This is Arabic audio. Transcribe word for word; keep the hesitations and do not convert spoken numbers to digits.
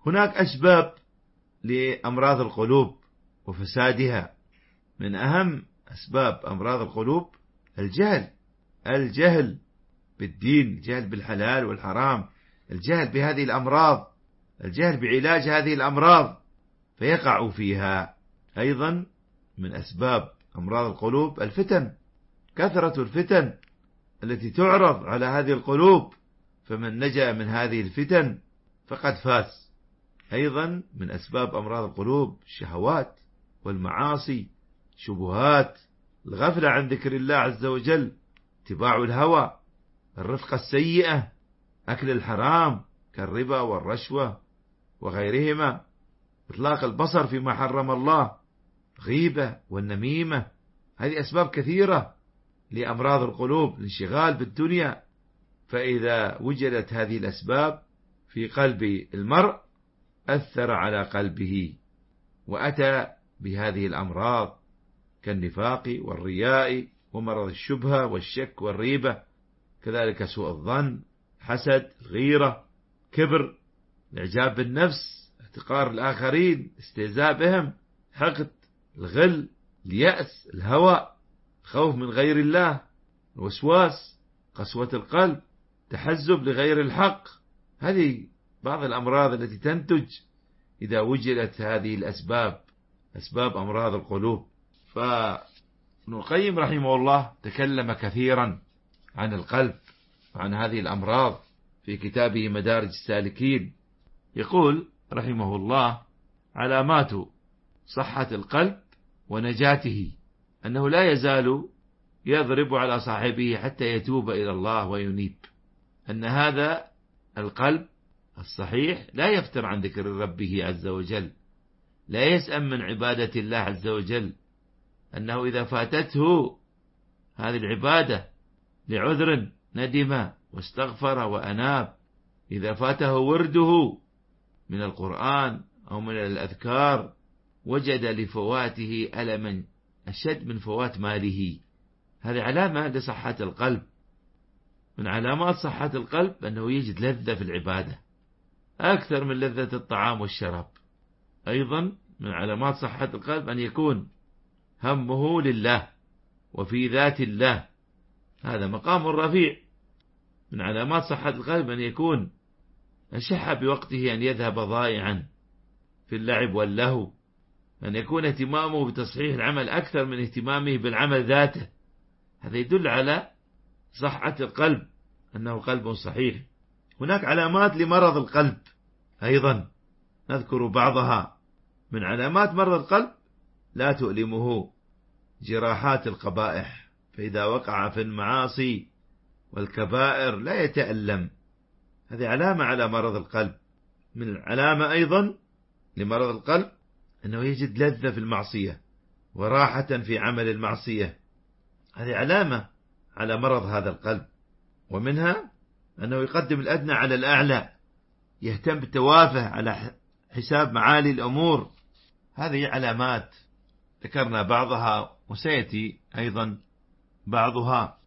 هناك أسباب لأمراض القلوب وفسادها. من أهم أسباب أمراض القلوب الجهل، الجهل بالدين، الجهل بالحلال والحرام، الجهل بهذه الأمراض، الجهل بعلاج هذه الأمراض فيقع فيها. أيضا من أسباب أمراض القلوب الفتن، كثرة الفتن التي تعرض على هذه القلوب، فمن نجا من هذه الفتن فقد فاز. أيضا من أسباب أمراض القلوب الشهوات والمعاصي، شبهات، الغفلة عن ذكر الله عز وجل، اتباع الهوى، الرفقة السيئة، أكل الحرام كالربا والرشوة وغيرهما، إطلاق البصر فيما حرم الله، غيبة والنميمة. هذه أسباب كثيرة لأمراض القلوب، الانشغال بالدنيا. فإذا وجدت هذه الأسباب في قلب المرء أثر على قلبه وأتى بهذه الأمراض كالنفاق والرياء ومرض الشبهة والشك والريبة، كذلك سوء الظن، حسد، غيرة، كبر، الإعجاب بالنفس، احتقار الآخرين، استهزاء بهم، حقد، الغل، اليأس، الهوى، الخوف من غير الله، الوسواس، قسوة القلب، تحزب لغير الحق. هذه بعض الأمراض التي تنتج إذا وجدت هذه الأسباب، أسباب أمراض القلوب. فابن القيم رحمه الله تكلم كثيرا عن القلب وعن هذه الأمراض في كتابه مدارج السالكين. يقول رحمه الله: علامات صحة القلب ونجاته أنه لا يزال يضرب على صاحبه حتى يتوب إلى الله وينيب، أن هذا القلب الصحيح لا يفتر عن ذكر ربه عز وجل، لا يسأم من عبادة الله عز وجل، أنه إذا فاتته هذه العبادة لعذر ندم واستغفر وأناب، إذا فاته ورده من القرآن أو من الأذكار وجد لفواته ألما أشد من فوات ماله. هذه علامة لصحة القلب. من علامات صحة القلب أنه يجد لذة في العبادة أكثر من لذة الطعام والشراب. أيضا من علامات صحة القلب أن يكون همه لله وفي ذات الله، هذا مقام رفيع. من علامات صحة القلب أن يكون أشح بوقته، أن يذهب ضائعا في اللعب واللهو، أن يكون اهتمامه بتصحيح العمل أكثر من اهتمامه بالعمل ذاته. هذا يدل على صحة القلب، أنه قلب صحيح. هناك علامات لمرض القلب أيضا نذكر بعضها. من علامات مرض القلب: لا تؤلمه جراحات القبائح، فإذا وقع في المعاصي والكبائر لا يتألم. هذه علامة على مرض القلب. من العلامة أيضا لمرض القلب أنه يجد لذة في المعصية وراحة في عمل المعصية، هذه علامة على مرض هذا القلب. ومنها أنه يقدم الأدنى على الأعلى، يهتم بالتوافه على حساب معالي الأمور. هذه علامات ذكرنا بعضها وسيأتي أيضا بعضها.